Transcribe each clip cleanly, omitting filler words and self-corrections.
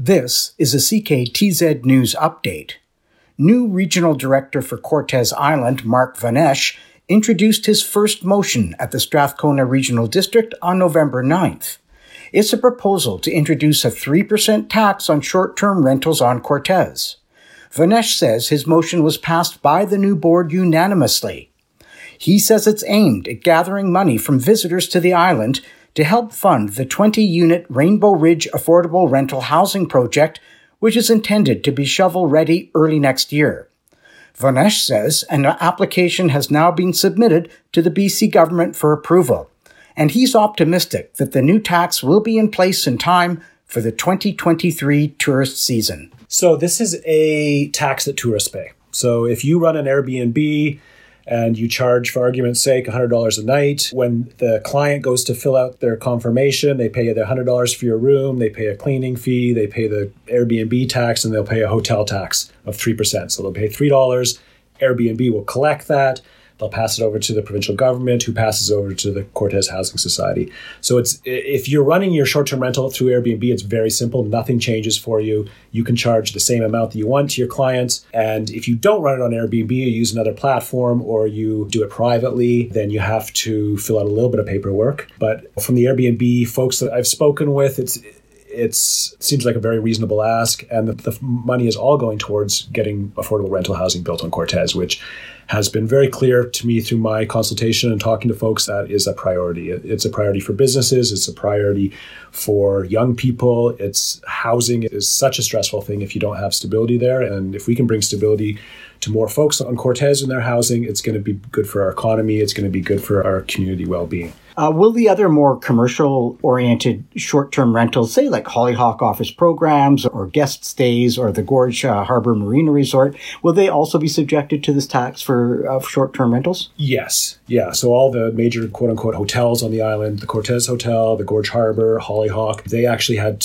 This is a CKTZ News Update. New Regional Director for Cortes Island, Mark Vanesh, introduced his first motion at the Strathcona Regional District on November 9th. It's a proposal to introduce a 3% tax on short-term rentals on Cortes. Vanesh says his motion was passed by the new board unanimously. He says it's aimed at gathering money from visitors to the island to help fund the 20-unit Rainbow Ridge Affordable Rental Housing Project, which is intended to be shovel-ready early next year. Vanesh says an application has now been submitted to the BC government for approval, and he's optimistic that the new tax will be in place in time for the 2023 tourist season. So this is a tax that tourists pay. So if you run an Airbnb and you charge, for argument's sake, $100 a night. When the client goes to fill out their confirmation, they pay the $100 for your room, they pay a cleaning fee, they pay the Airbnb tax, and they'll pay a hotel tax of 3%. So they'll pay $3. Airbnb will collect that. They'll pass it over to the provincial government, who passes over to the Cortes Housing Society. So if you're running your short-term rental through Airbnb, it's very simple. Nothing changes for you. You can charge the same amount that you want to your clients. And if you don't run it on Airbnb, you use another platform or you do it privately, then you have to fill out a little bit of paperwork. But from the Airbnb folks that I've spoken with, it seems like a very reasonable ask, and the money is all going towards getting affordable rental housing built on Cortes, which has been very clear to me through my consultation and talking to folks that is a priority. It's a priority for businesses. It's a priority for young people. Housing is such a stressful thing if you don't have stability there, and if we can bring stability to more folks on Cortes in their housing, it's going to be good for our economy. It's going to be good for our community well-being. Will the other more commercial-oriented short-term rentals, say like Hollyhock Office Programs or Guest Stays or the Gorge Harbor Marina Resort, will they also be subjected to this tax for short-term rentals? Yes. Yeah. So all the major quote-unquote hotels on the island, the Cortes Hotel, the Gorge Harbor, Hollyhock, we had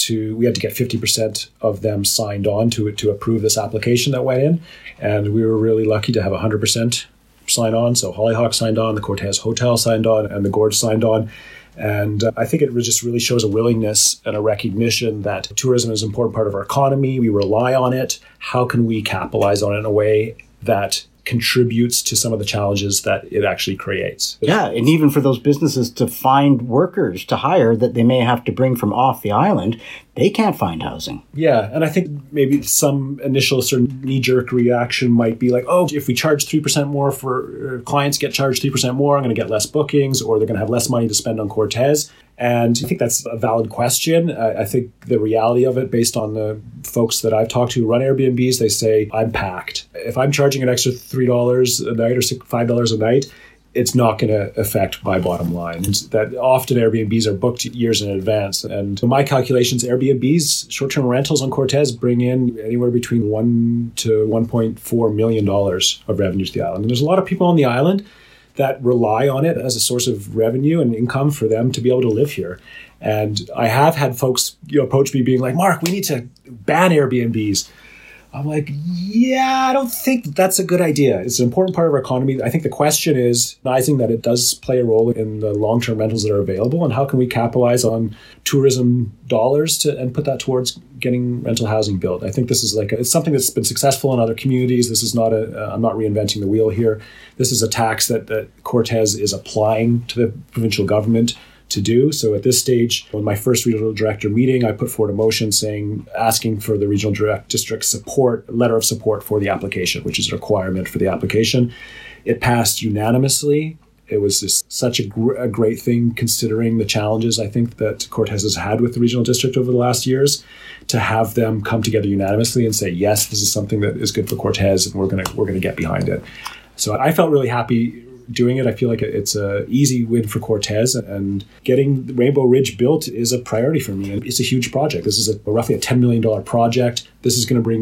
to get 50% of them signed on to approve this application that went in. And we were really lucky to have 100% sign on. So Hollyhock signed on, the Cortes Hotel signed on, and the Gorge signed on. And I think it just really shows a willingness and a recognition that tourism is an important part of our economy. We rely on it. How can we capitalize on it in a way that contributes to some of the challenges that it actually creates? Yeah, and even for those businesses to find workers to hire that they may have to bring from off the island, they can't find housing. Yeah, and I think maybe some initial sort of knee-jerk reaction might be like, oh, if we charge 3% more for clients get charged 3% more, I'm going to get less bookings, or they're going to have less money to spend on Cortes. And I think that's a valid question. I think the reality of it, based on the folks that I've talked to who run Airbnbs, they say, I'm packed. If I'm charging an extra $3 a night or $5 a night, it's not going to affect my bottom line. That often Airbnbs are booked years in advance. And in my calculations, Airbnbs, short-term rentals on Cortes bring in anywhere between $1 to $1.4 million of revenue to the island. And there's a lot of people on the island that rely on it as a source of revenue and income for them to be able to live here. And I have had folks approach me being like, Mark, we need to ban Airbnbs. I'm like, yeah, I don't think that's a good idea. It's an important part of our economy. I think the question is recognizing that it does play a role in the long-term rentals that are available, and how can we capitalize on tourism dollars and put that towards getting rental housing built. I think this is it's something that's been successful in other communities. This is not I'm not reinventing the wheel here. This is a tax that Cortes is applying to the provincial government to do. So at this stage, when my first regional director meeting, I put forward a motion asking for the regional district letter of support for the application, which is a requirement for the application. It passed unanimously. It was just such a great thing, considering the challenges I think that Cortes has had with the regional district over the last years, to have them come together unanimously and say, yes, this is something that is good for Cortes, and we're gonna get behind it. So I felt really happy doing it. I feel like it's a easy win for Cortes, and getting Rainbow Ridge built is a priority for me. And it's a huge project. This is roughly a $10 million project. This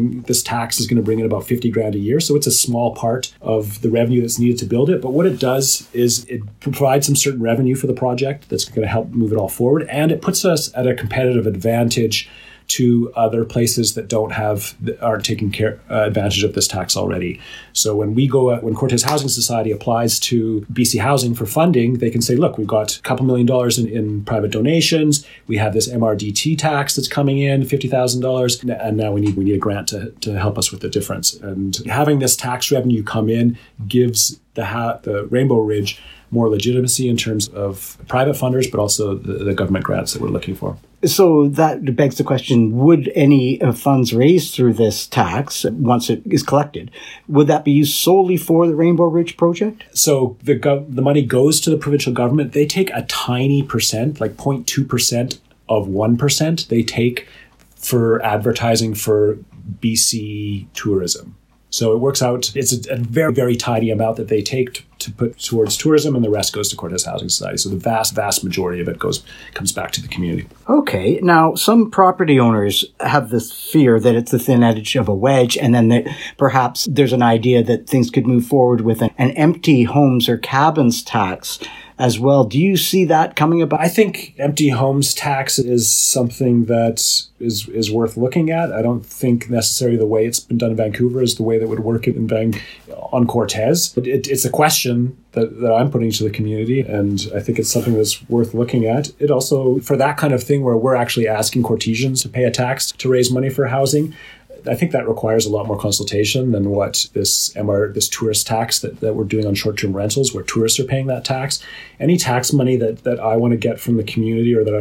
tax is going to bring in about $50,000 a year. So it's a small part of the revenue that's needed to build it. But what it does is it provides some certain revenue for the project that's going to help move it all forward. And it puts us at a competitive advantage to other places that aren't taking advantage of this tax already. So when Cortes Housing Society applies to BC Housing for funding, they can say, look, we've got a couple $1 million in private donations. We have this MRDT tax that's coming in, $50,000, and now we need a grant to help us with the difference. And having this tax revenue come in gives the Rainbow Ridge more legitimacy in terms of private funders, but also the government grants that we're looking for. So that begs the question, would any funds raised through this tax, once it is collected, would that be used solely for the Rainbow Ridge project? So the money goes to the provincial government. They take a tiny percent, like 0.2% of 1%, they take for advertising for BC tourism. So it works out, it's a very, very tiny amount that they take to put towards tourism, and the rest goes to Cortes Housing Society. So the vast, vast majority of it comes back to the community. Okay. Now, some property owners have this fear that it's the thin edge of a wedge, and then perhaps there's an idea that things could move forward with an empty homes or cabins tax as well. Do you see that coming about? I think empty homes tax is something that is worth looking at. I don't think necessarily the way it's been done in Vancouver is the way that would work on Cortes. But it's a question that I'm putting to the community, and I think it's something that's worth looking at. It also, for that kind of thing where we're actually asking Cortesians to pay a tax to raise money for housing, I think that requires a lot more consultation than what this tourist tax that we're doing on short-term rentals, where tourists are paying that tax. Any tax money that I want to get from the community, or that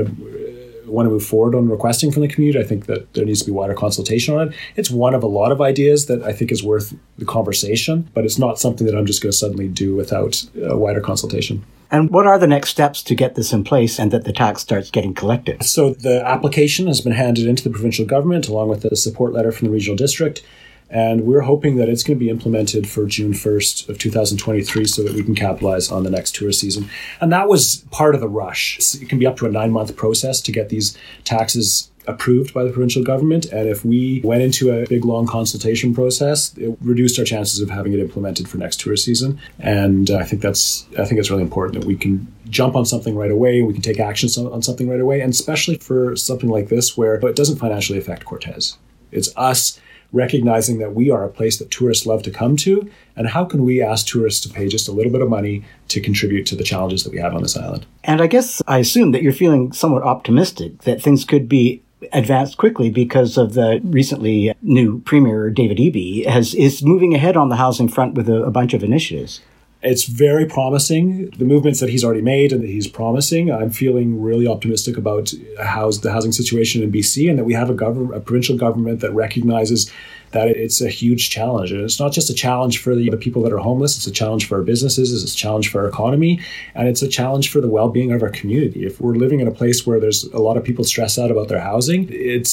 I want to move forward on requesting from the community, I think that there needs to be wider consultation on it. It's one of a lot of ideas that I think is worth the conversation, but it's not something that I'm just going to suddenly do without a wider consultation. And what are the next steps to get this in place and that the tax starts getting collected? So the application has been handed into the provincial government along with the support letter from the regional district. And we're hoping that it's going to be implemented for June 1st of 2023 so that we can capitalize on the next tourist season. And that was part of the rush. It can be up to a 9-month process to get these taxes approved by the provincial government. And if we went into a big, long consultation process, it reduced our chances of having it implemented for next tourist season. And I think it's really important that we can jump on something right away. We can take action on something right away. And especially for something like this, where it doesn't financially affect Cortes. It's us recognizing that we are a place that tourists love to come to, and how can we ask tourists to pay just a little bit of money to contribute to the challenges that we have on this island? And I assume that you're feeling somewhat optimistic that things could be advanced quickly because of the recently new Premier, David Eby, is moving ahead on the housing front with a bunch of initiatives. It's very promising, the movements that he's already made and that he's promising. I'm feeling really optimistic about the housing situation in BC, and that we have a provincial government that recognizes that it's a huge challenge. And it's not just a challenge for the people that are homeless, it's a challenge for our businesses, it's a challenge for our economy, and it's a challenge for the well-being of our community. If we're living in a place where there's a lot of people stressed out about their housing, it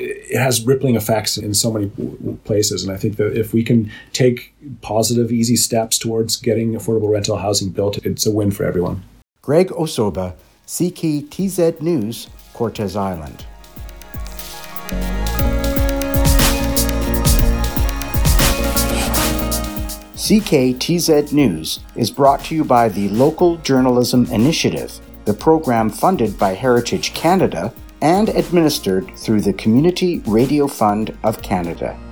has rippling effects in so many places. And I think that if we can take positive, easy steps towards getting affordable rental housing built, it's a win for everyone. Greg Osoba, CKTZ News, Cortes Island. CKTZ News is brought to you by the Local Journalism Initiative, the program funded by Heritage Canada and administered through the Community Radio Fund of Canada.